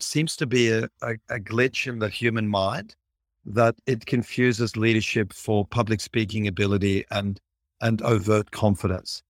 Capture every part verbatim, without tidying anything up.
it seems to be a, a, a glitch in the human mind that it confuses leadership for public speaking ability and, and overt confidence.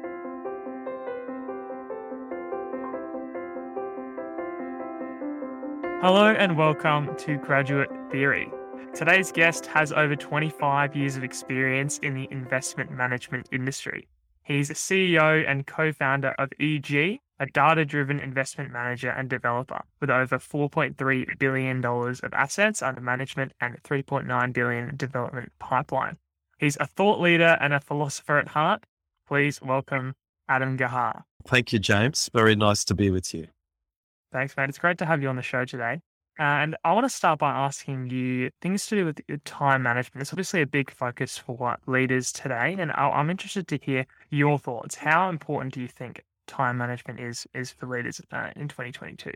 Hello and welcome to Graduate Theory. Today's guest has over twenty-five years of experience in the investment management industry. He's a C E O and co-founder of E G, a data-driven investment manager and developer with over four point three billion dollars of assets under management and three point nine billion dollars development pipeline. He's a thought leader and a philosopher at heart. Please welcome Adam Gahar. Thank you, James. Very nice to be with you. Thanks, mate. It's great to have you on the show today. And I want to start by asking you things to do with your time management. It's obviously a big focus for leaders today, and I'm interested to hear your thoughts. How important do you think time management is is for leaders uh, in twenty twenty-two?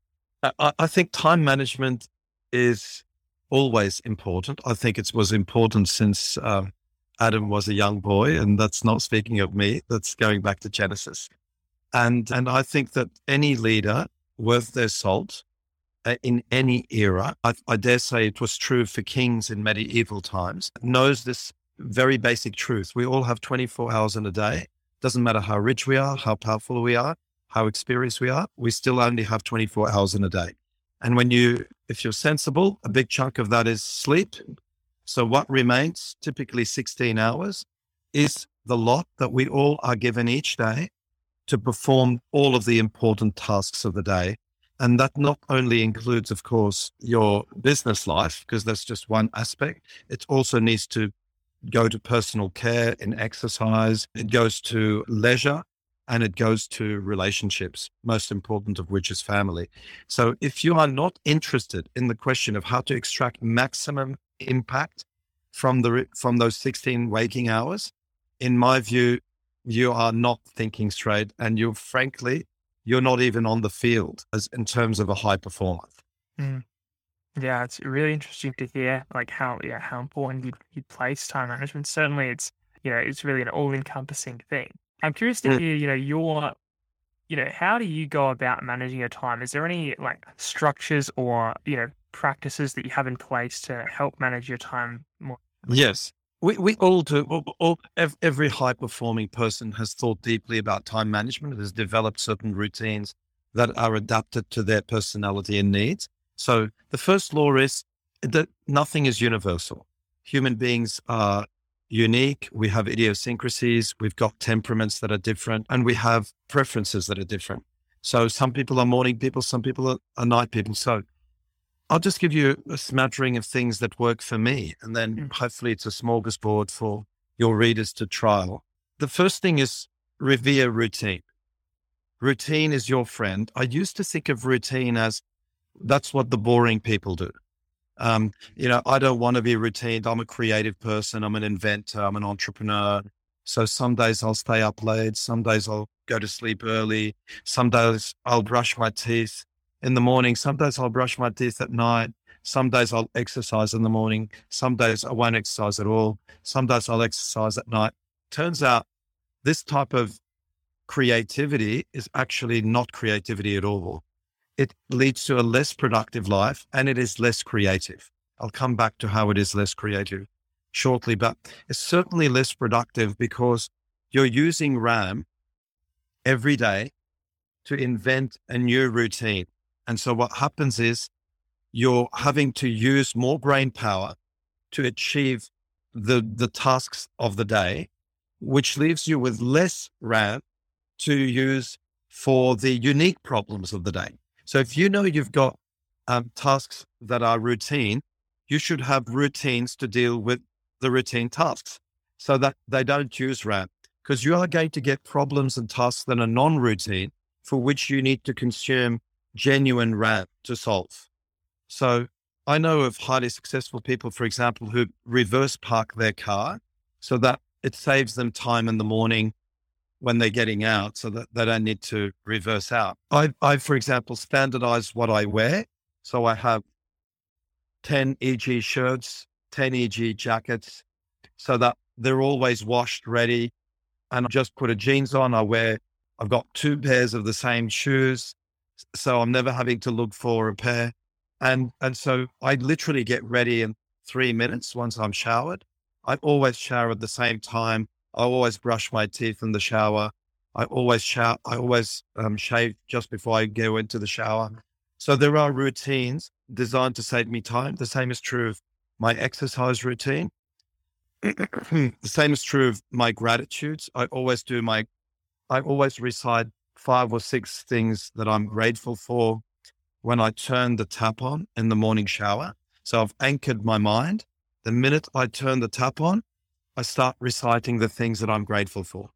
I, I think time management is always important. I think it was important since um, Adam was a young boy, and that's not speaking of me. That's going back to Genesis. And and I think that any leader worth their salt uh, in any era, I, I dare say it was true for kings in medieval times, knows this very basic truth. We all have twenty-four hours in a day. Doesn't matter how rich we are, how powerful we are, how experienced we are, we still only have twenty-four hours in a day. And when you, if you're sensible, a big chunk of that is sleep. So what remains, typically sixteen hours, is the lot that we all are given each day to perform all of the important tasks of the day. And that not only includes, of course, your business life, because that's just one aspect. It also needs to go to personal care and exercise. It goes to leisure and it goes to relationships, most important of which is family. So if you are not interested in the question of how to extract maximum impact from the, from those sixteen waking hours, in my view, you are not thinking straight, and you frankly, you're not even on the field as in terms of a high performer. Mm. Yeah, it's really interesting to hear like how yeah how important you you place time management. Certainly, it's you know it's really an all-encompassing thing. I'm curious to Mm. hear you know your you know how do you go about managing your time? Is there any like structures or you know practices that you have in place to help manage your time more? Yes. We we all do. All, all, every high performing person has thought deeply about time management. It has developed certain routines that are adapted to their personality and needs. So the first law is that nothing is universal. Human beings are unique. We have idiosyncrasies. We've got temperaments that are different, and we have preferences that are different. So some people are morning people, some people are, are night people. So I'll just give you a smattering of things that work for me, and then Mm. hopefully it's a smorgasbord for your readers to trial. The first thing is revere routine. Routine is your friend. I used to think of routine as that's what the boring people do. Um, you know, I don't want to be routine. I'm a creative person. I'm an inventor. I'm an entrepreneur. So some days I'll stay up late. Some days I'll go to sleep early. Some days I'll brush my teeth in the morning. Some days I'll brush my teeth at night. Some days I'll exercise in the morning. Some days I won't exercise at all. Some days I'll exercise at night. Turns out this type of creativity is actually not creativity at all. It leads to a less productive life, and it is less creative. I'll come back to how it is less creative shortly, but it's certainly less productive because you're using RAM every day to invent a new routine. And so what happens is you're having to use more brain power to achieve the, the tasks of the day, which leaves you with less RAM to use for the unique problems of the day. So if you know you've got um, tasks that are routine, you should have routines to deal with the routine tasks so that they don't use RAM, because you are going to get problems and tasks that are non-routine for which you need to consume genuine RAM to solve. So I know of highly successful people, for example, who reverse park their car so that it saves them time in the morning when they're getting out, so that they don't need to reverse out. I, I, for example, standardize what I wear. So I have ten E G shirts, ten E G jackets, so that they're always washed, ready. And I just put a jeans on. I wear, I've got two pairs of the same shoes. So I'm never having to look for a pair. And, and so I literally get ready in three minutes once I'm showered. I always shower at the same time. I always brush my teeth in the shower. I always shower. I always um, shave just before I go into the shower. So there are routines designed to save me time. The same is true of my exercise routine. The same is true of my gratitudes. I always do my, I always recite five or six things that I'm grateful for when I turn the tap on in the morning shower. So I've anchored my mind. The minute I turn the tap on, I start reciting the things that I'm grateful for.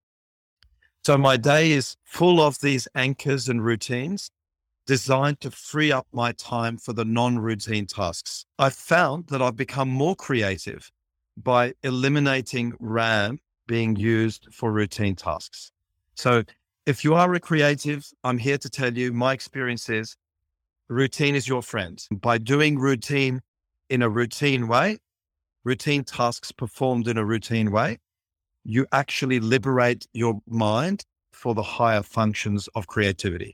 So my day is full of these anchors and routines designed to free up my time for the non-routine tasks. I've found that I've become more creative by eliminating RAM being used for routine tasks. So if you are a creative, I'm here to tell you my experience is routine is your friend. By doing routine in a routine way, routine tasks performed in a routine way, you actually liberate your mind for the higher functions of creativity.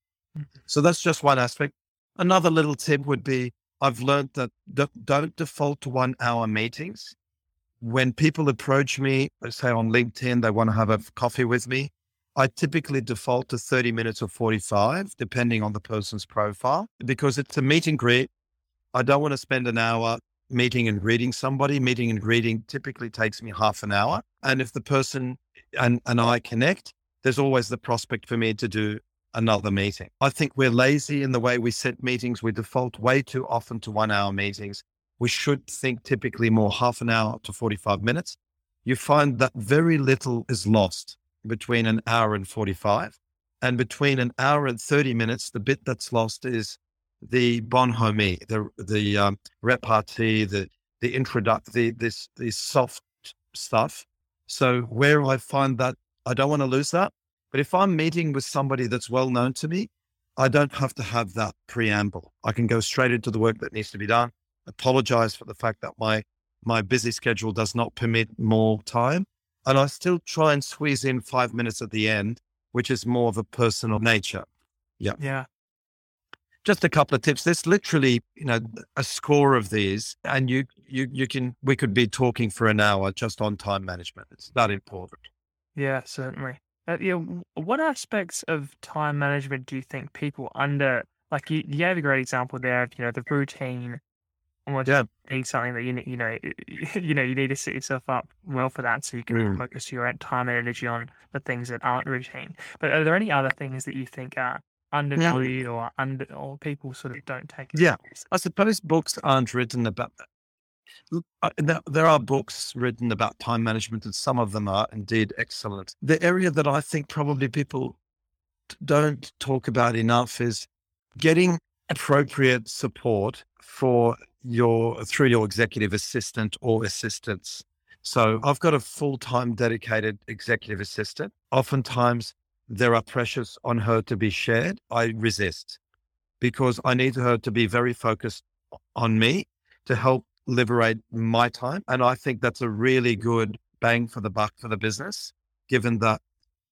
So that's just one aspect. Another little tip would be, I've learned that don't default to one hour meetings. When people approach me, let's say on LinkedIn, they want to have a coffee with me, I typically default to thirty minutes or forty-five, depending on the person's profile, because it's a meet and greet. I don't want to spend an hour meeting and greeting somebody. Meeting and greeting typically takes me half an hour. And if the person and, and I connect, there's always the prospect for me to do another meeting. I think we're lazy in the way we set meetings. We default way too often to one hour meetings. We should think typically more half an hour to forty-five minutes. You find that very little is lost between an hour and forty-five, and between an hour and thirty minutes, the bit that's lost is the bonhomie, the, the um, repartee, the, the introduct, the, this, this soft stuff. So where I find that I don't want to lose that, but if I'm meeting with somebody that's well known to me, I don't have to have that preamble. I can go straight into the work that needs to be done. Apologize for the fact that my, my busy schedule does not permit more time. And I still try and squeeze in five minutes at the end, which is more of a personal nature. Yeah. Yeah. Just a couple of tips. There's literally, you know, a score of these, and you, you, you can, we could be talking for an hour just on time management. It's that important. Yeah, certainly. Uh, yeah. What aspects of time management do you think people under, like you, you gave a great example there of, you know, the routine, almost Yeah. being something that you need, you know, you know, you need to set yourself up well for that so you can Mm. focus your time and energy on the things that aren't routine. But are there any other things that you think are undervalued or under, or people sort of don't take it? Yeah. I suppose books aren't written about that. Look, uh, There there are books written about time management, and some of them are indeed excellent. The area that I think probably people t- don't talk about enough is getting appropriate support for your, through your executive assistant or assistants. So I've got a full-time dedicated executive assistant. Oftentimes there are pressures on her to be shared. I resist because I need her to be very focused on me to help liberate my time. And I think that's a really good bang for the buck for the business, given that,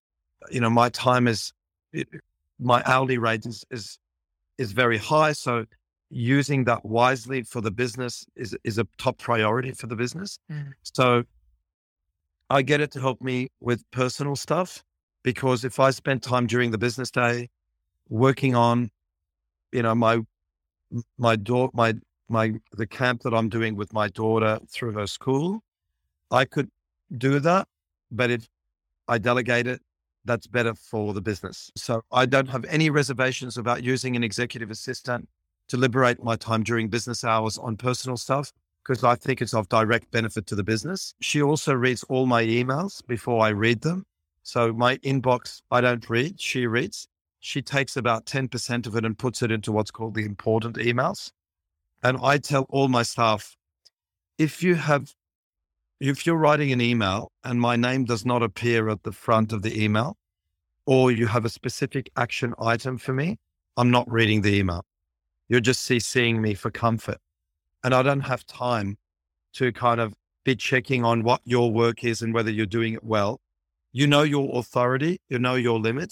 you know, my time is, it, my hourly rate is, is, is very high. So using that wisely for the business is, is a top priority for the business. Mm. So I get it to help me with personal stuff, because if I spend time during the business day working on, you know, my, my daughter, my, my, the camp that I'm doing with my daughter through her school, I could do that. But if I delegate it, that's better for the business. So I don't have any reservations about using an executive assistant to liberate my time during business hours on personal stuff, because I think it's of direct benefit to the business. She also reads all my emails before I read them. So my inbox, I don't read, she reads. She takes about ten percent of it and puts it into what's called the important emails. And I tell all my staff, if you have, if you're writing an email and my name does not appear at the front of the email, or you have a specific action item for me, I'm not reading the email. You're just CCing me for comfort. And I don't have time to kind of be checking on what your work is and whether you're doing it well. You know your authority, you know your limits,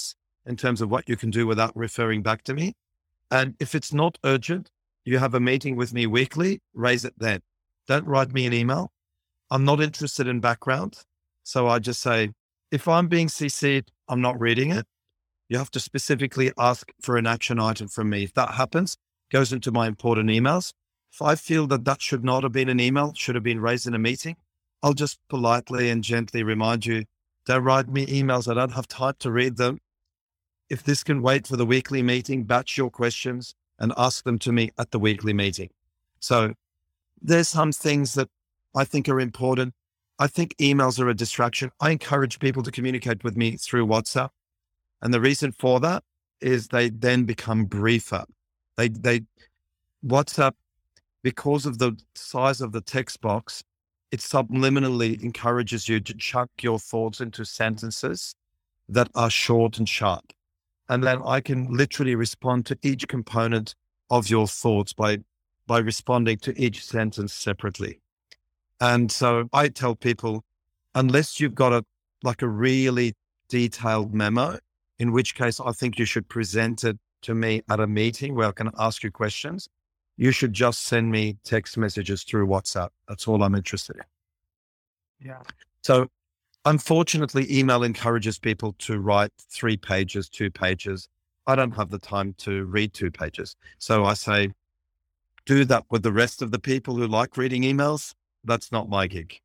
in terms of what you can do without referring back to me. And if it's not urgent, you have a meeting with me weekly, raise it then. Don't write me an email. I'm not interested in background. So I just say, if I'm being C C'd, I'm not reading it. You have to specifically ask for an action item from me. If that happens, it goes into my important emails. If I feel that that should not have been an email, should have been raised in a meeting, I'll just politely and gently remind you, don't write me emails. I don't have time to read them. If this can wait for the weekly meeting, batch your questions and ask them to me at the weekly meeting. So there's some things that I think are important. I think emails are a distraction. I encourage people to communicate with me through WhatsApp. And the reason for that is they then become briefer. They, they, WhatsApp, because of the size of the text box, it subliminally encourages you to chuck your thoughts into sentences that are short and sharp. And then I can literally respond to each component of your thoughts by, by responding to each sentence separately. And so I tell people, unless you've got a, like a really detailed memo, in which case I think you should present it to me at a meeting where I can ask you questions, you should just send me text messages through WhatsApp. That's all I'm interested in. Yeah. So unfortunately, email encourages people to write three pages, two pages. I don't have the time to read two pages. So I say, do that with the rest of the people who like reading emails. That's not my gig.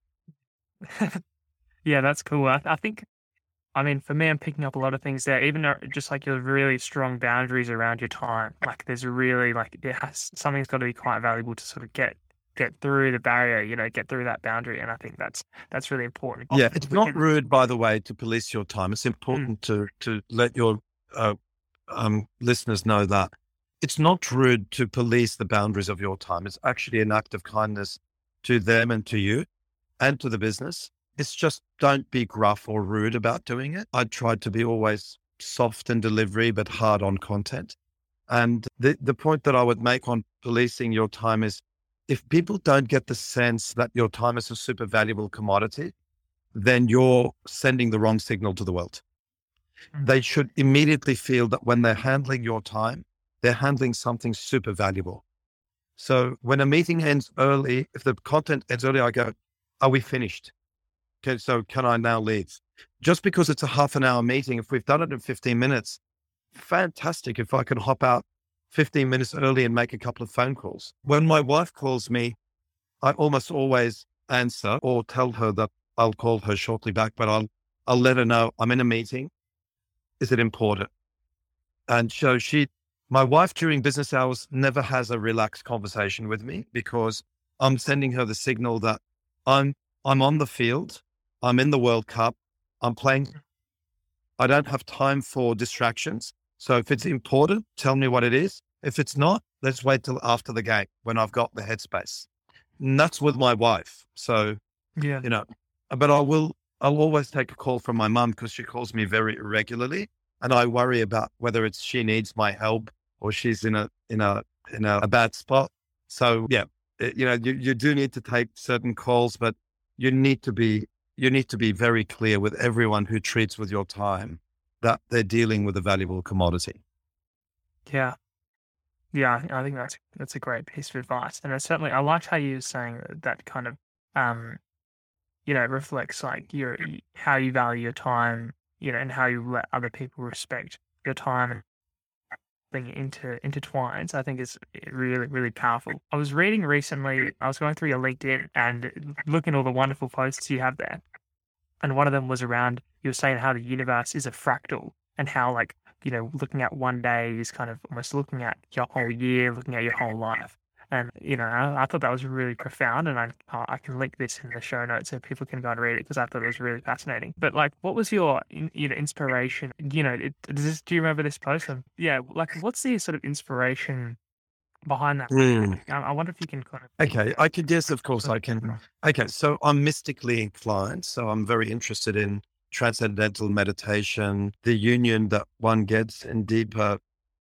Yeah, that's cool. I, I think, I mean, for me, I'm picking up a lot of things there, even though just like your really strong boundaries around your time. Like there's a really like, it has, something's got to be quite valuable to sort of get get through the barrier, you know, get through that boundary. And I think that's, that's really important. Yeah. It's not rude, by the way, to police your time. It's important mm. to, to let your uh, um, listeners know that it's not rude to police the boundaries of your time. It's actually an act of kindness to them and to you and to the business. It's just don't be gruff or rude about doing it. I tried to be always soft in delivery, but hard on content. And the, the point that I would make on policing your time is, if people don't get the sense that your time is a super valuable commodity, then you're sending the wrong signal to the world. Mm-hmm. They should immediately feel that when they're handling your time, they're handling something super valuable. So when a meeting ends early, if the content ends early, I go, are we finished? Okay, so can I now leave? Just because it's a half an hour meeting, if we've done it in fifteen minutes, fantastic. If I can hop out fifteen minutes early and make a couple of phone calls. When my wife calls me, I almost always answer or tell her that I'll call her shortly back, but I'll, I'll let her know I'm in a meeting. Is it important? And so she, my wife during business hours never has a relaxed conversation with me because I'm sending her the signal that I'm, I'm on the field. I'm in the World Cup. I'm playing. I don't have time for distractions. So if it's important, tell me what it is. If it's not, let's wait till after the game when I've got the headspace. And that's with my wife. So, yeah, you know, but I will, I'll always take a call from my mum because she calls me very regularly. And I worry about whether it's she needs my help or she's in a, in a, in a, a bad spot. So yeah, it, you know, you, you do need to take certain calls, but you need to be, you need to be very clear with everyone who treats with your time that they're dealing with a valuable commodity. Yeah. Yeah, I think that's that's a great piece of advice. And it's certainly, I liked how you were saying that, that kind of, um, you know, reflects like your, how you value your time, you know, and how you let other people respect your time and being inter, intertwines, I think is really, really powerful. I was reading recently, I was going through your LinkedIn and looking at all the wonderful posts you have there. And one of them was around, you were saying how the universe is a fractal and how like, you know, looking at one day is kind of almost looking at your whole year, looking at your whole life. And, you know, I, I thought that was really profound, and I uh, I can link this in the show notes so people can go and read it because I thought it was really fascinating. But like, what was your, you know, inspiration? You know, it, does this, do you remember this post? Um, yeah, like what's the sort of inspiration behind that? Mm. I, I wonder if you can kind of... Okay, I could, yes, of course I can. Okay, so I'm mystically inclined, so I'm very interested in transcendental meditation, the union that one gets in deeper,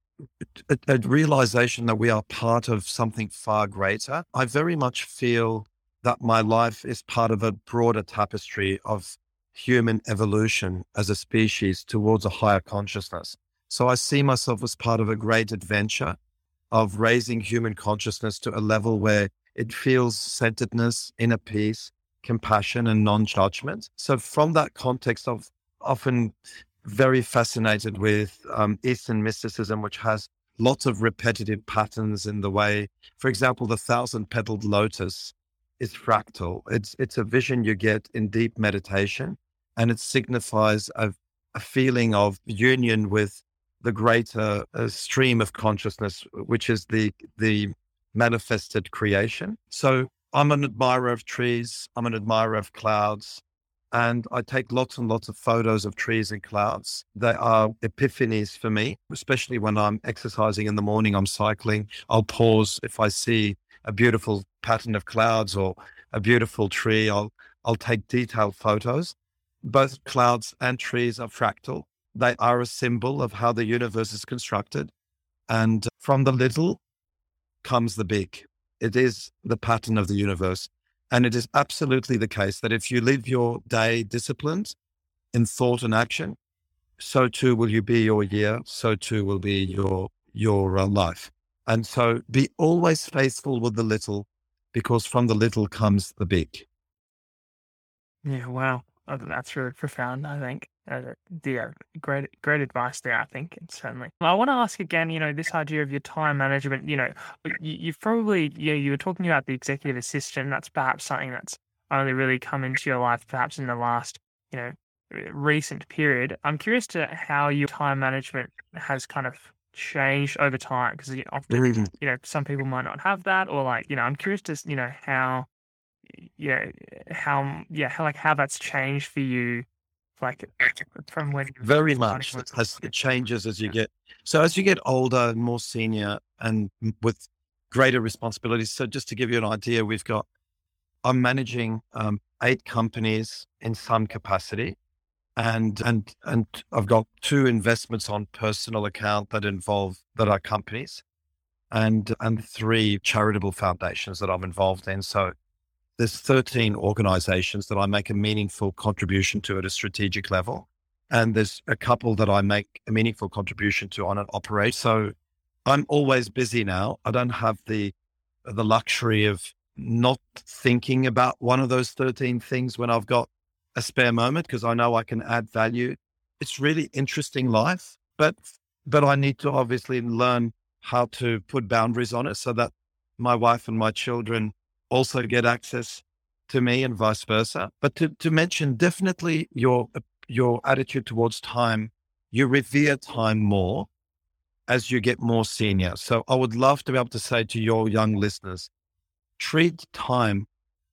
a, a realization that we are part of something far greater. I very much feel that my life is part of a broader tapestry of human evolution as a species towards a higher consciousness. So I see myself as part of a great adventure of raising human consciousness to a level where it feels centeredness, inner peace, compassion, and non-judgment. So from that context, I've often very fascinated with um, Eastern mysticism, which has lots of repetitive patterns in the way. For example, the thousand-petaled lotus is fractal. It's it's a vision you get in deep meditation, and it signifies a, a feeling of union with the greater uh, stream of consciousness, which is the the manifested creation. So I'm an admirer of trees. I'm an admirer of clouds. And I take lots and lots of photos of trees and clouds. They are epiphanies for me, especially when I'm exercising in the morning, I'm cycling. I'll pause if I see a beautiful pattern of clouds or a beautiful tree. I'll, I'll take detailed photos. Both clouds and trees are fractal. They are a symbol of how the universe is constructed. And from the little comes the big. It is the pattern of the universe. And it is absolutely the case that if you live your day disciplined in thought and action, so too will you be your year, so too will be your, your uh, life. And so be always faithful with the little, because from the little comes the big. Yeah, wow. Oh, that's really profound, I think. Uh, yeah, great, great advice there, I think, certainly. I want to ask again, you know, this idea of your time management, you know, you, you've probably, you know, you were talking about the executive assistant. That's perhaps something that's only really come into your life, perhaps in the last, you know, recent period. I'm curious to how your time management has kind of changed over time, because you know, often, you know, some people might not have that, or like, you know, I'm curious to, you know, how, yeah, how, yeah, how, like, how that's changed for you, like, from when you were Very starting much. with. As it changes as you get, so as you get older and more senior and m- with greater responsibilities. So just to give you an idea, we've got, I'm managing um, eight companies in some capacity. And, and, and I've got two investments on personal account that involve, that are companies, and, and three charitable foundations that I'm involved in. So there's thirteen organizations that I make a meaningful contribution to at a strategic level. And there's a couple that I make a meaningful contribution to on an operate. So I'm always busy now. I don't have the, the luxury of not thinking about one of those thirteen things when I've got a spare moment, because I know I can add value. It's really interesting life, but, but I need to obviously learn how to put boundaries on it so that my wife and my children also get access to me and vice versa. But to, to mention definitely your, your attitude towards time, you revere time more as you get more senior. So I would love to be able to say to your young listeners, treat time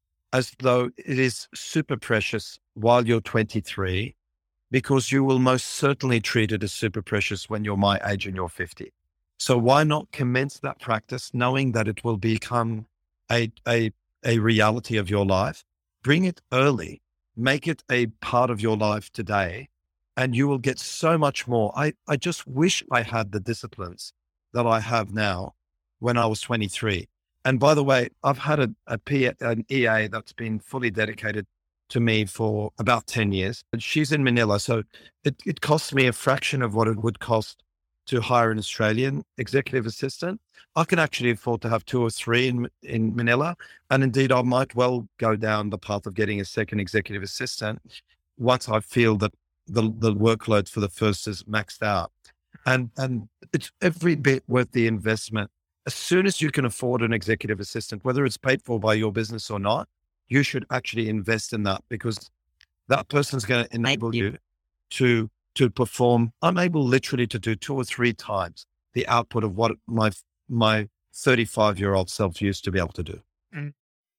as though it is super precious while you're twenty-three, because you will most certainly treat it as super precious when you're my age and you're fifty. So why not commence that practice knowing that it will become a, a, a reality of your life? Bring it early, make it a part of your life today, and you will get so much more. I, I just wish I had the disciplines that I have now when I was twenty-three. And by the way, I've had a, a P, an E A that's been fully dedicated to me for about ten years. She's in Manila. So it, it costs me a fraction of what it would cost to hire an Australian executive assistant. I can actually afford to have two or three in, in Manila. And indeed, I might well go down the path of getting a second executive assistant once I feel that the, the workload for the first is maxed out. And, and it's every bit worth the investment. As soon as you can afford an executive assistant, whether it's paid for by your business or not, you should actually invest in that, because that person's going to enable you to, to perform. I'm able literally to do two or three times the output of what my, my thirty-five year old self used to be able to do. Mm.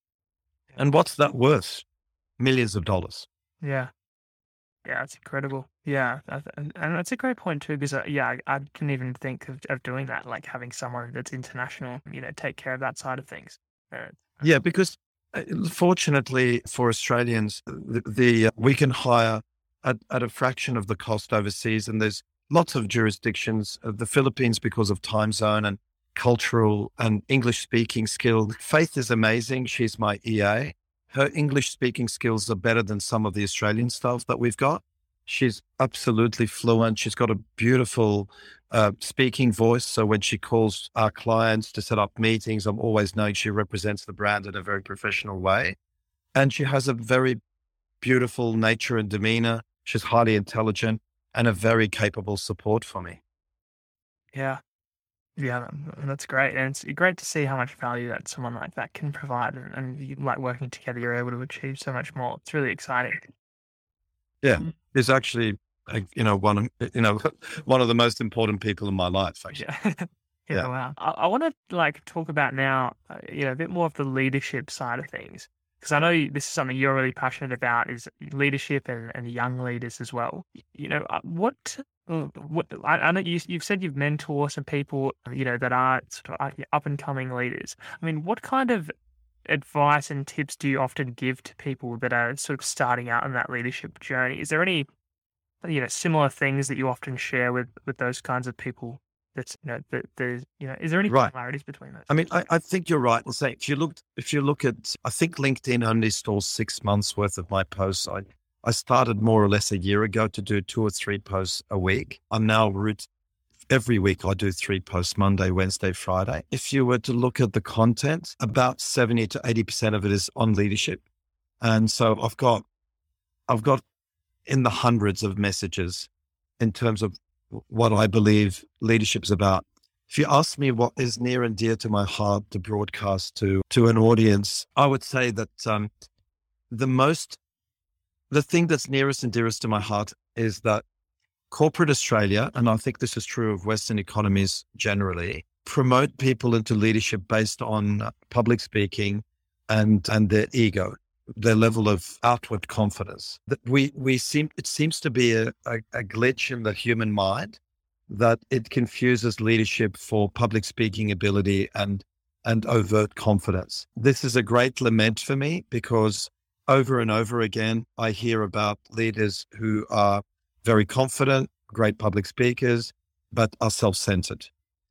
And what's that worth? Millions of dollars. Yeah. Yeah, that's incredible. Yeah, that- and and that's a great point too, because uh, yeah, I, I didn't even think of, of doing that, like having someone that's international, you know, take care of that side of things. Uh, Yeah, because uh, fortunately for Australians, the, the uh, we can hire at, at a fraction of the cost overseas, and there's lots of jurisdictions. Uh, the Philippines, because of time zone and cultural and English speaking skill. Faith is amazing. She's my E A. Her English speaking skills are better than some of the Australian staff that we've got. She's absolutely fluent. She's got a beautiful uh, speaking voice. So when she calls our clients to set up meetings, I'm always knowing she represents the brand in a very professional way. And she has a very beautiful nature and demeanor. She's highly intelligent and a very capable support for me. Yeah. Yeah, that- that's great. And it's great to see how much value that someone like that can provide. And, and you, like working together, you're able to achieve so much more. It's really exciting. Yeah. It's actually, uh, you know, one, of- you know, one of the most important people in my life, actually. Yeah. Yeah, Yeah. wow. I, I want to like talk about now, uh, you know, a bit more of the leadership side of things, because I know you, this is something you're really passionate about, is leadership and, and young leaders as well. Y- You know, uh, what, uh, what I, I know you, you've said you've mentored some people, you know, that are sort of up and coming leaders. I mean, what kind of advice and tips do you often give to people that are sort of starting out on that leadership journey? Is there any, you know, similar things that you often share with with those kinds of people? That's, you know, that there's, you know, is there any Right. similarities between those? I mean, I, I think you're right in saying if you look, if you look at, I think LinkedIn only stores six months worth of my posts. I, I started more or less a year ago to do two or three posts a week. I'm now root every week. I do three posts, Monday, Wednesday, Friday. If you were to look at the content, about seventy to eighty percent of it is on leadership. And so I've got, I've got in the hundreds of messages in terms of what I believe leadership is about. If you ask me what is near and dear to my heart to broadcast to, to an audience, I would say that um, the most, the thing that's nearest and dearest to my heart is that corporate Australia, and I think this is true of Western economies generally, promote people into leadership based on uh, public speaking and, and their ego, their level of outward confidence. That we, we seem, it seems to be a, a, a glitch in the human mind that it confuses leadership for public speaking ability and, and overt confidence. This is a great lament for me because over and over again, I hear about leaders who are very confident, great public speakers, but are self-centered.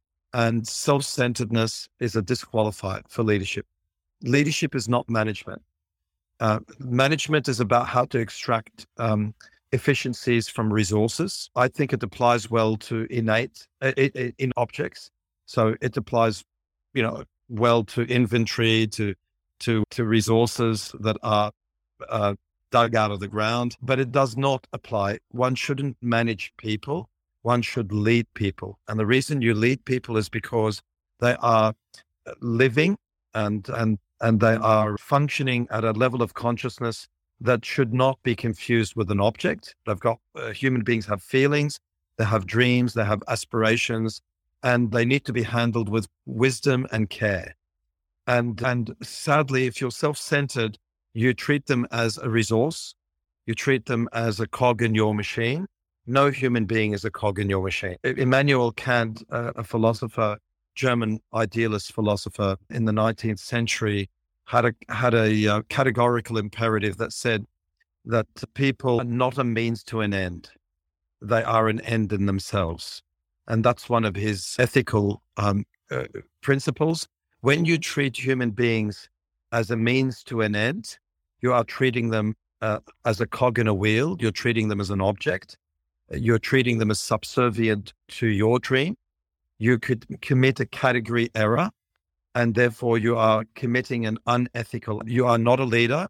And self-centeredness is a disqualifier for leadership. Leadership is not management. Uh, management is about how to extract um, efficiencies from resources. I think it applies well to innate uh, in, in objects. So it applies, you know, well to inventory, to to to resources that are uh, dug out of the ground. But it does not apply. One shouldn't manage people. One should lead people, and the reason you lead people is because they are living and and and they are functioning at a level of consciousness that should not be confused with an object. They've got, uh, human beings have feelings, they have dreams, they have aspirations, and they need to be handled with wisdom and care. And, and sadly, if you're self-centered, you treat them as a resource, you treat them as a cog in your machine. No human being is a cog in your machine. Immanuel Kant, uh, a philosopher, German idealist philosopher in the nineteenth century, had a had a uh, categorical imperative that said that people are not a means to an end; they are an end in themselves, and that's one of his ethical um, uh, principles. When you treat human beings as a means to an end, you are treating them uh, as a cog in a wheel. You're treating them as an object. You're treating them as subservient to your dream. You could commit a category error, and therefore you are committing an unethical, you are not a leader.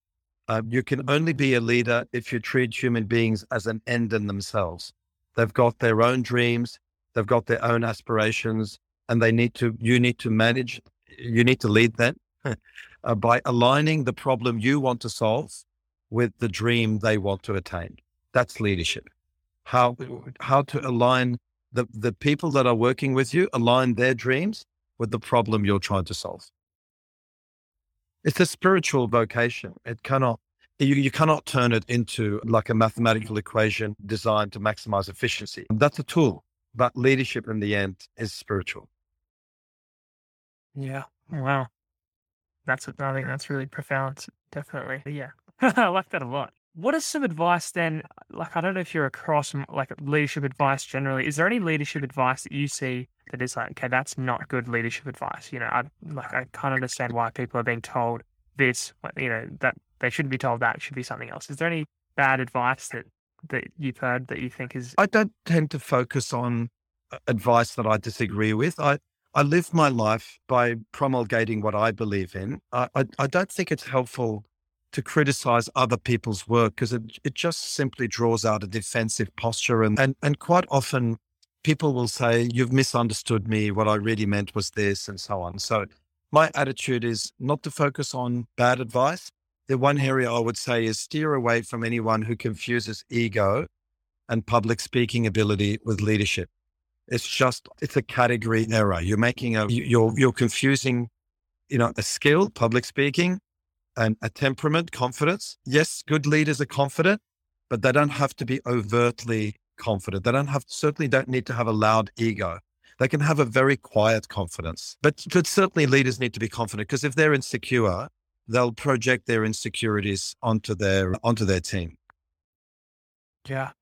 Uh, you can only be a leader if you treat human beings as an end in themselves. They've got their own dreams, they've got their own aspirations, and they need to, you need to manage, you need to lead them uh, by aligning the problem you want to solve with the dream they want to attain. That's leadership. How, how to align The, the people that are working with you, align their dreams with the problem you're trying to solve. It's a spiritual vocation. It cannot, you, you cannot turn it into like a mathematical equation designed to maximize efficiency. That's a tool, but leadership in the end is spiritual. Yeah. Wow. That's what I think that's really profound. Definitely. Yeah. I like that a lot. What is some advice then? Like, I don't know if you're across m- like leadership advice generally. Is there any leadership advice that you see that is like, okay, that's not good leadership advice? You know, I like, I can't understand why people are being told this, like, you know, that they shouldn't be told that, it should be something else. Is there any bad advice that that you've heard that you think is? I don't tend to focus on uh, advice that I disagree with. I, I live my life by promulgating what I believe in. I, I, I don't think it's helpful to criticize other people's work because it, it just simply draws out a defensive posture. And, and, and quite often people will say, you've misunderstood me. What I really meant was this, and so on. So my attitude is not to focus on bad advice. The one area I would say is steer away from anyone who confuses ego and public speaking ability with leadership. It's just, it's a category error. You're making a, you're, you're confusing, you know, a skill, public speaking, and a temperament, confidence. Yes, good leaders are confident, but they don't have to be overtly confident. They don't have, certainly don't need to have a loud ego. They can have a very quiet confidence, but, but certainly leaders need to be confident because if they're insecure, they'll project their insecurities onto their, onto their team. Yeah.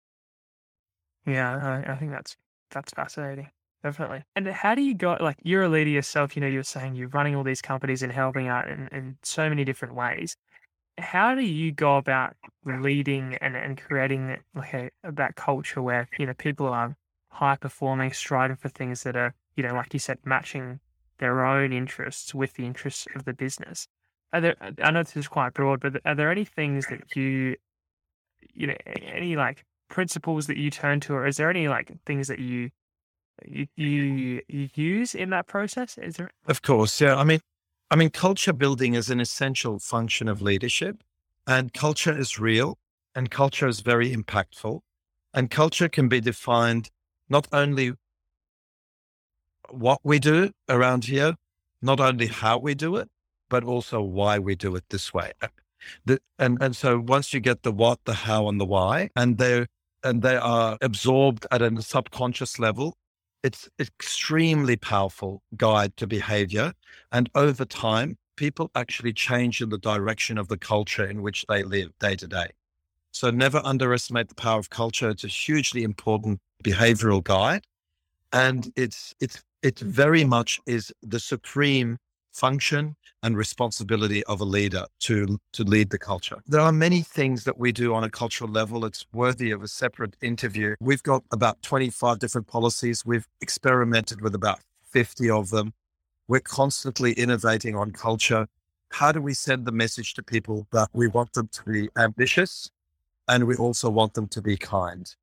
Yeah. I, I think that's, that's fascinating. Definitely. And how do you go, like, you're a leader yourself, you know, you're saying you're running all these companies and helping out in, in so many different ways. How do you go about leading and, and creating like a, that culture where, you know, people are high performing, striving for things that are, you know, like you said, matching their own interests with the interests of the business? Are there, I know this is quite broad, but are there any things that you, you know, any like principles that you turn to, or is there any like things that you, You, you you use in that process? Is there? Of course, yeah. I mean, I mean, culture building is an essential function of leadership, and culture is real, and culture is very impactful, and culture can be defined not only what we do around here, not only how we do it, but also why we do it this way. The, and and so once you get the what, the how, and the why, and they and they are absorbed at a subconscious level, it's extremely powerful guide to behavior. And over time, people actually change in the direction of the culture in which they live day to day. So never underestimate the power of culture. It's a hugely important behavioral guide. And it's, it's, it very much is the supreme function and responsibility of a leader to, to lead the culture. There are many things that we do on a cultural level. It's worthy of a separate interview. We've got about twenty-five different policies. We've experimented with about fifty of them. We're constantly innovating on culture. How do we send the message to people that we want them to be ambitious and we also want them to be kind?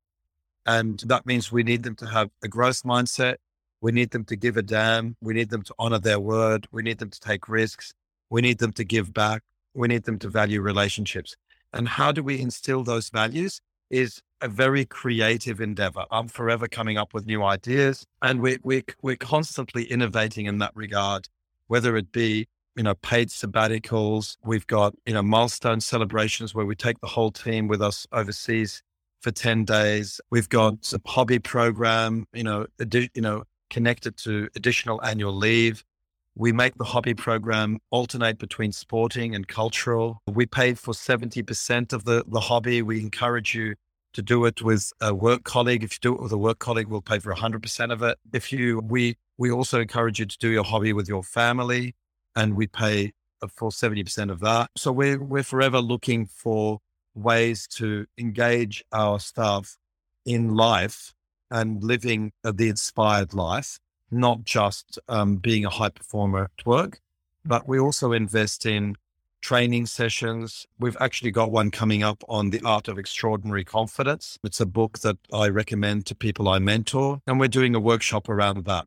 And that means we need them to have a growth mindset. We need them to give a damn. We need them to honor their word. We need them to take risks. We need them to give back. We need them to value relationships. And how do we instill those values is a very creative endeavor. I'm forever coming up with new ideas, and we, we, we're constantly innovating in that regard, whether it be, you know, paid sabbaticals. We've got, you know, milestone celebrations where we take the whole team with us overseas for ten days. We've got a hobby program, you know, adi- you know, connected to additional annual leave. We make the hobby program alternate between sporting and cultural. We pay for seventy percent of the, the hobby. We encourage you to do it with a work colleague. If you do it with a work colleague, we'll pay for one hundred percent of it. If you, we, we also encourage you to do your hobby with your family, and we pay for seventy percent of that. So we're, we're forever looking for ways to engage our staff in life and living the inspired life, not just um, being a high performer at work, but we also invest in training sessions. We've actually got one coming up on the art of extraordinary confidence. It's a book that I recommend to people I mentor, and we're doing a workshop around that.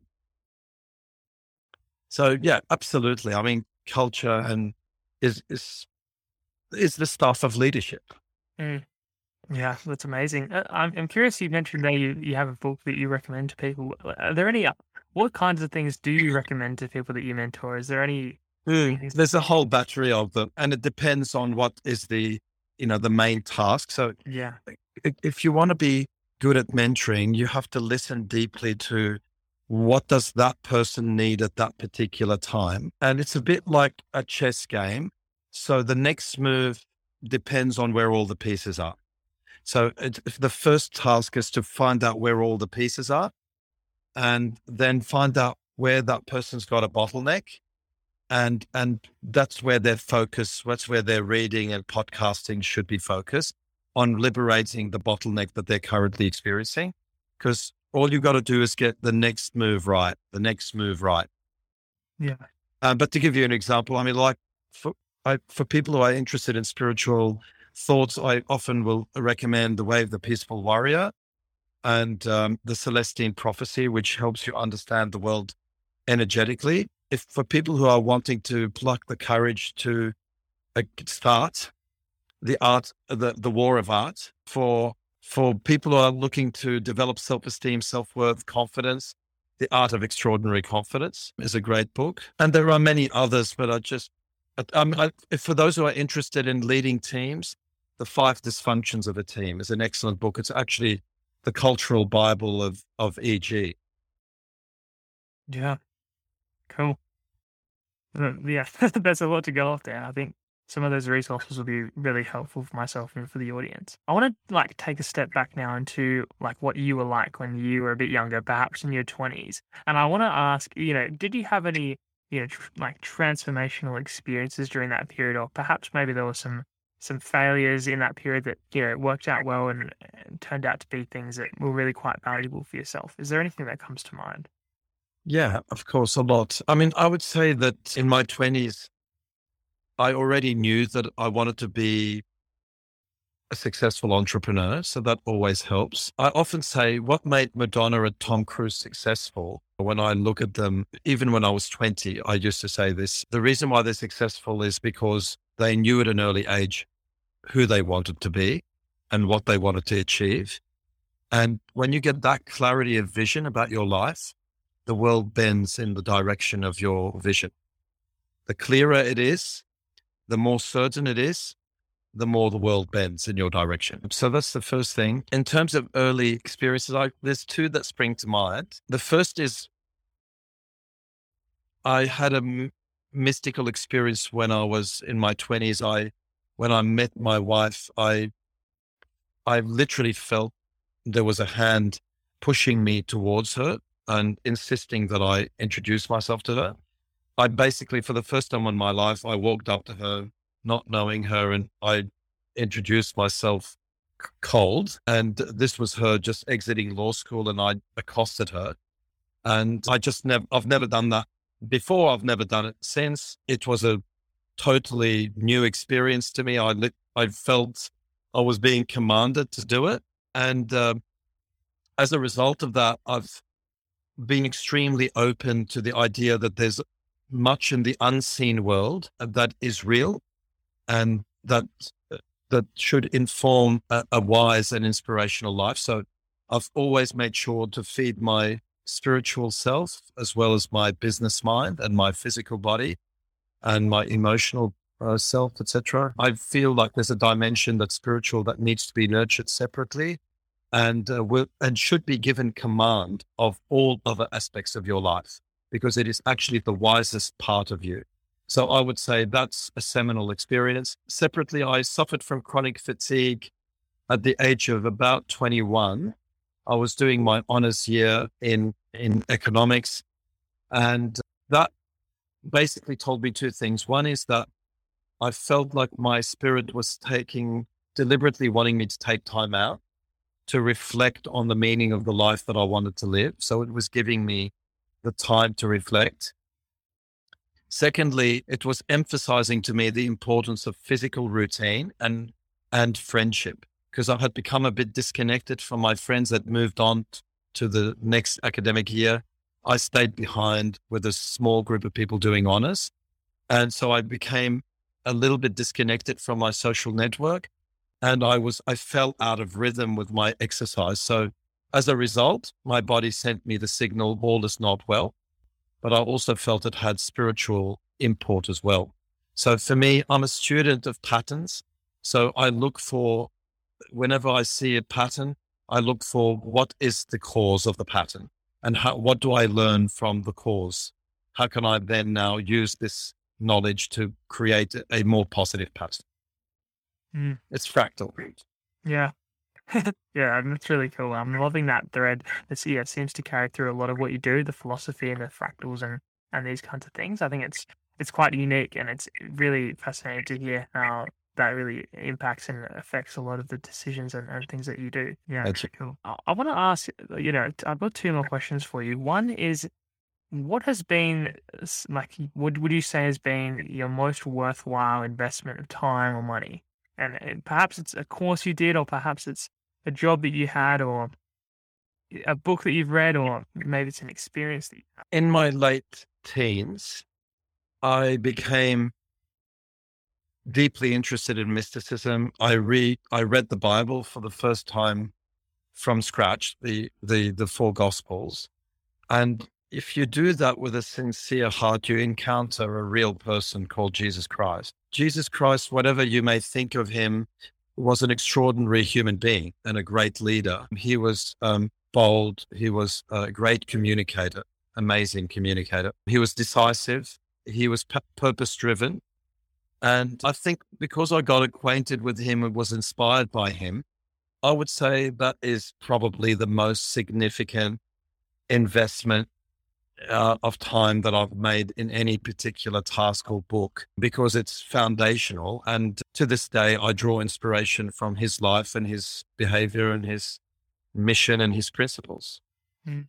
So yeah, absolutely. I mean, culture and is, is, is the stuff of leadership. Mm. Yeah, that's amazing. Uh, I'm I'm curious. You mentioned that you, you have a book that you recommend to people. Are there any? What kinds of things do you recommend to people that you mentor? Is there any? Mm, there's a whole battery of them, and it depends on what is the, you know, the main task. So Yeah. if you want to be good at mentoring, you have to listen deeply to what does that person need at that particular time. And it's a bit like a chess game. So the next move depends on where all the pieces are. So it, the first task is to find out where all the pieces are, and then find out where that person's got a bottleneck. And, and that's where their focus, that's where their reading and podcasting should be focused. on liberating the bottleneck that they're currently experiencing. Because all you've got to do is get the next move right, the next move right. Yeah. Uh, but to give you an example, I mean, like for, I, for people who are interested in spiritual thoughts, I often will recommend The Way of the Peaceful Warrior and um, the Celestine Prophecy, which helps you understand the world energetically. If for people who are wanting to pluck the courage to uh, start the art, the, the war of art, for for people who are looking to develop self-esteem, self-worth, confidence, The Art of Extraordinary Confidence is a great book. And there are many others, but I just, um, I, for those who are interested in leading teams, The Five Dysfunctions of a Team is an excellent book. It's actually the cultural Bible of, of E G. Yeah. Cool. Uh, Yeah, there's a lot to go off there. I think some of those resources will be really helpful for myself and for the audience. I want to like take a step back now into like what you were like when you were a bit younger, perhaps in your twenties. And I want to ask, you know, did you have any, you know, tr- like transformational experiences during that period, or perhaps maybe there were some some failures in that period that, you know, worked out well and, and turned out to be things that were really quite valuable for yourself? Is there anything that comes to mind? Yeah, of course, a lot. I mean, I would say that in my twenties, I already knew that I wanted to be a successful entrepreneur. So that always helps. I often say what made Madonna and Tom Cruise successful. When I look at them, even when I was twenty, I used to say this. The reason why they're successful is because they knew at an early age who they wanted to be and what they wanted to achieve. And when you get that clarity of vision about your life, the world bends in the direction of your vision. The clearer it is, the more certain it is, the more the world bends in your direction. So that's the first thing. In terms of early experiences, I, there's two that spring to mind. The first is I had a m- mystical experience when I was in my twenties. I, when I met my wife, I, I literally felt there was a hand pushing me towards her and insisting that I introduce myself to her. I basically, for the first time in my life, I walked up to her, not knowing her, and I introduced myself c- cold. And this was her just exiting law school, and I accosted her. And I just never, I've never done that before. I've never done it since. It was a totally new experience to me. I, lit, I felt I was being commanded to do it. And um, as a result of that, I've been extremely open to the idea that there's much in the unseen world that is real and that that should inform a, a wise and inspirational life. So I've always made sure to feed my spiritual self as well as my business mind and my physical body and my emotional uh, self, et cetera. I feel like there's a dimension that's spiritual that needs to be nurtured separately and uh, will, and should be given command of all other aspects of your life, because it is actually the wisest part of you. So I would say that's a seminal experience. Separately, I suffered from chronic fatigue at the age of about twenty-one. I was doing my honors year in, in economics, and that basically told me two things. One is that I felt like my spirit was taking, deliberately wanting me to take time out to reflect on the meaning of the life that I wanted to live. So it was giving me the time to reflect. Secondly, it was emphasizing to me the importance of physical routine and, and friendship, because I had become a bit disconnected from my friends that moved on t- to the next academic year. I stayed behind with a small group of people doing honors. And so I became a little bit disconnected from my social network. And I was, I fell out of rhythm with my exercise. So as a result, my body sent me the signal, all is not well, but I also felt it had spiritual import as well. So for me, I'm a student of patterns. So I look for, whenever I see a pattern, I look for what is the cause of the pattern and how, what do I learn from the cause? How can I then now use this knowledge to create a a more positive pattern? Mm, It's fractal. yeah. Yeah, and that's really cool. I'm loving that thread. This yeah seems to carry through a lot of what you do, the philosophy and the fractals and and these kinds of things. I think it's it's quite unique and it's really fascinating to hear how that really impacts and affects a lot of the decisions and, and things that you do. Yeah, That's very cool. I, I want to ask, you know, t- I've got two more questions for you. One is, what has been s- like, would would you say has been your most worthwhile investment of time or money? And, and perhaps it's a course you did, or perhaps it's a job that you had, or a book that you've read, or maybe it's an experience that you had. In my late teens, I became deeply interested in mysticism. I read I read the Bible for the first time from scratch, the the the four Gospels. And if you do that with a sincere heart, you encounter a real person called Jesus Christ. Jesus Christ, whatever you may think of him, was an extraordinary human being and a great leader. He was um, bold. He was a great communicator, amazing communicator. He was decisive. He was p- purpose driven. And I think because I got acquainted with him and was inspired by him, I would say that is probably the most significant investment uh, of time that I've made in any particular task or book, because it's foundational. And to this day, I draw inspiration from his life and his behavior and his mission and his principles. Mm.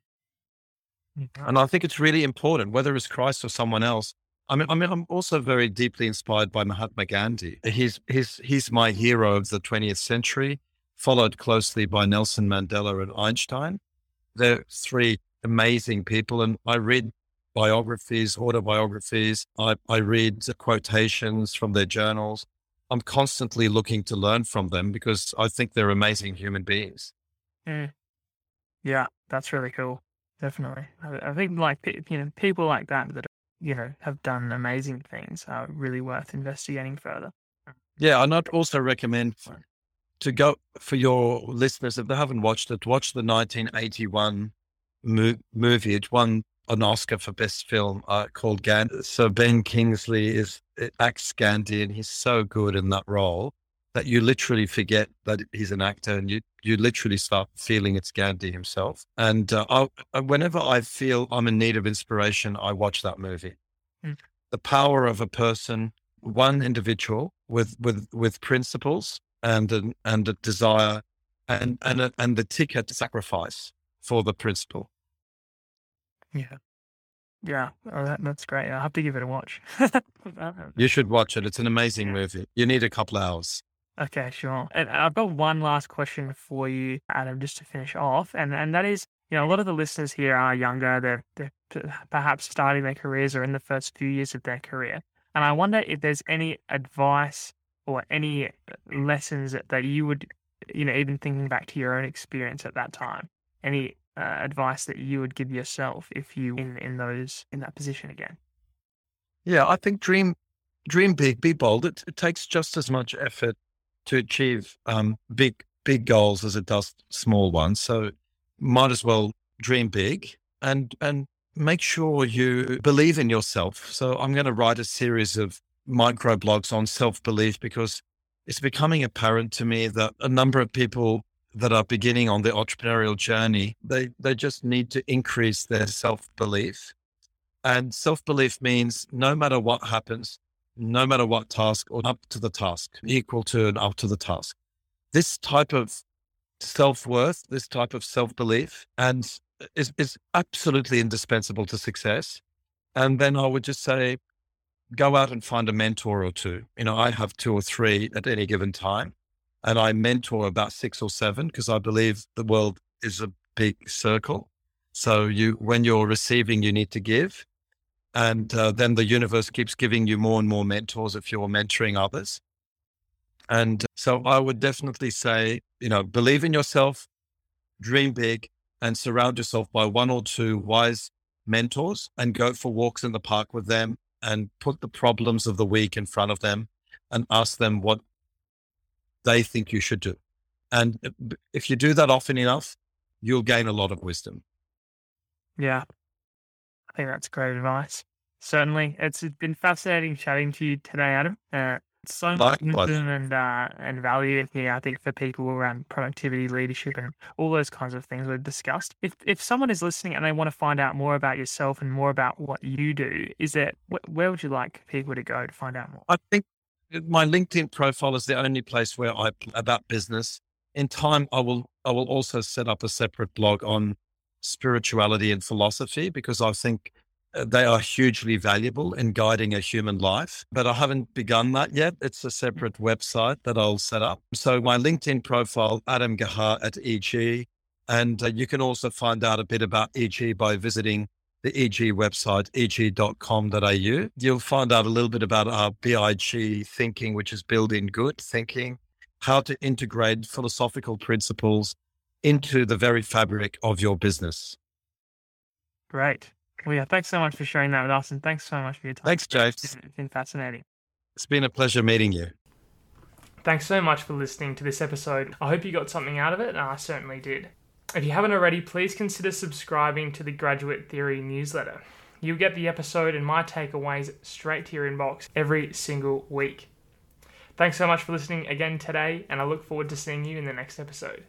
Yeah. And I think it's really important, whether it's Christ or someone else. I mean, I mean, I'm also very deeply inspired by Mahatma Gandhi. He's, he's, he's my hero of the twentieth century, followed closely by Nelson Mandela and Einstein. They're three amazing people. And I read biographies, autobiographies. I, I read quotations from their journals. I'm constantly looking to learn from them because I think they're amazing human beings. Mm. Yeah, that's really cool. Definitely. I, I think like, pe- you know, people like that that, you know, have done amazing things are really worth investigating further. Yeah. And I'd also recommend to go, for your listeners, if they haven't watched it, watch the nineteen eighty-one mo- movie. It won an Oscar for best film uh, called Gandhi. So Ben Kingsley is acts Gandhi, and he's so good in that role that you literally forget that he's an actor, and you you literally start feeling it's Gandhi himself. And uh, I, whenever I feel I'm in need of inspiration, I watch that movie. Mm. The power of a person, one individual with with with principles and an, and a desire and and a, and the ticket to sacrifice for the principle. Yeah. Yeah. Oh, that, that's great. I'll have to give it a watch. You should watch it. It's an amazing movie. You need a couple hours. Okay, sure. And I've got one last question for you, Adam, just to finish off. And and that is, you know, a lot of the listeners here are younger. They're, they're p- perhaps starting their careers or in the first few years of their career. And I wonder if there's any advice or any lessons that, that you would, you know, even thinking back to your own experience at that time, any uh, advice that you would give yourself if you in in those in that position again. Yeah, I think dream dream big, be bold. It, it takes just as much effort to achieve um, big big goals as it does small ones. So might as well dream big and and make sure you believe in yourself. So I'm going to write a series of micro blogs on self-belief, because it's becoming apparent to me that a number of people that are beginning on the entrepreneurial journey, they, they just need to increase their self-belief. And self-belief means no matter what happens, no matter what task, or up to the task, equal to and up to the task. This type of self-worth, this type of self-belief, and is, is absolutely indispensable to success. And then I would just say, go out and find a mentor or two. You know, I have two or three at any given time, and I mentor about six or seven because I believe the world is a big circle. So you, when you're receiving, you need to give. And uh, then the universe keeps giving you more and more mentors if you're mentoring others. And so I would definitely say, you know, believe in yourself, dream big, and surround yourself by one or two wise mentors, and go for walks in the park with them, and put the problems of the week in front of them and ask them what they think you should do. And if you do that often enough, you'll gain a lot of wisdom. Yeah, I think that's great advice. Certainly. It's been fascinating chatting to you today, Adam. Uh, so much Likewise. wisdom and, uh, and value in here, I think, for people around productivity, leadership, and all those kinds of things we've discussed. If if someone is listening and they want to find out more about yourself and more about what you do, is there, wh- where would you like people to go to find out more? I think My LinkedIn profile is the only place where I about business. In time, I will I will also set up a separate blog on spirituality and philosophy, because I think they are hugely valuable in guiding a human life. But I haven't begun that yet. It's a separate website that I'll set up. So my LinkedIn profile, Adam Gahar at E G, and uh, you can also find out a bit about E G by visiting the E G website, e g dot com dot a u. You'll find out a little bit about our B I G thinking, which is building good thinking, how to integrate philosophical principles into the very fabric of your business. Great. Well, yeah, thanks so much for sharing that with us, and thanks so much for your time. Thanks, James. It's been fascinating. It's been a pleasure meeting you. Thanks so much for listening to this episode. I hope you got something out of it, and I certainly did. If you haven't already, please consider subscribing to the Graduate Theory newsletter. You'll get the episode and my takeaways straight to your inbox every single week. Thanks so much for listening again today, and I look forward to seeing you in the next episode.